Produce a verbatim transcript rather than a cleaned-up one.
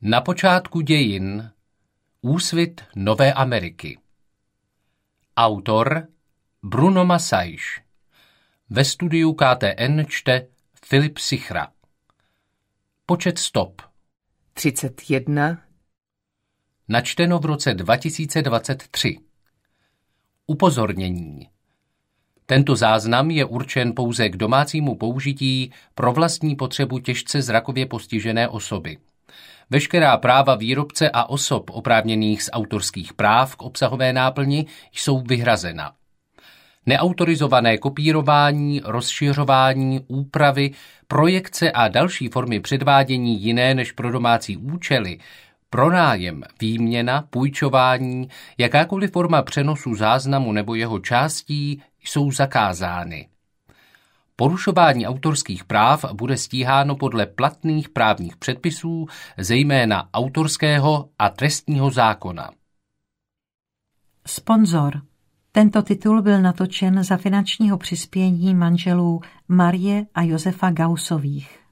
Na počátku dějin. Úsvit Nové Ameriky. Autor Bruno Massaiš. Ve studiu K T N čte Filip Sichra. Počet stop třicet jedna. Načteno v roce dva tisíce dvacet tři. Upozornění. Tento záznam je určen pouze k domácímu použití pro vlastní potřebu těžce zrakově postižené osoby. Veškerá práva výrobce a osob oprávněných z autorských práv k obsahové náplni jsou vyhrazena. Neautorizované kopírování, rozšiřování, úpravy, projekce a další formy předvádění jiné než pro domácí účely, pronájem, výměna, půjčování, jakákoliv forma přenosu záznamu nebo jeho částí jsou zakázány. Porušování autorských práv bude stíháno podle platných právních předpisů, zejména autorského a trestního zákona. Sponzor. Tento titul byl natočen za finančního přispění manželů Marie a Josefa Gausových.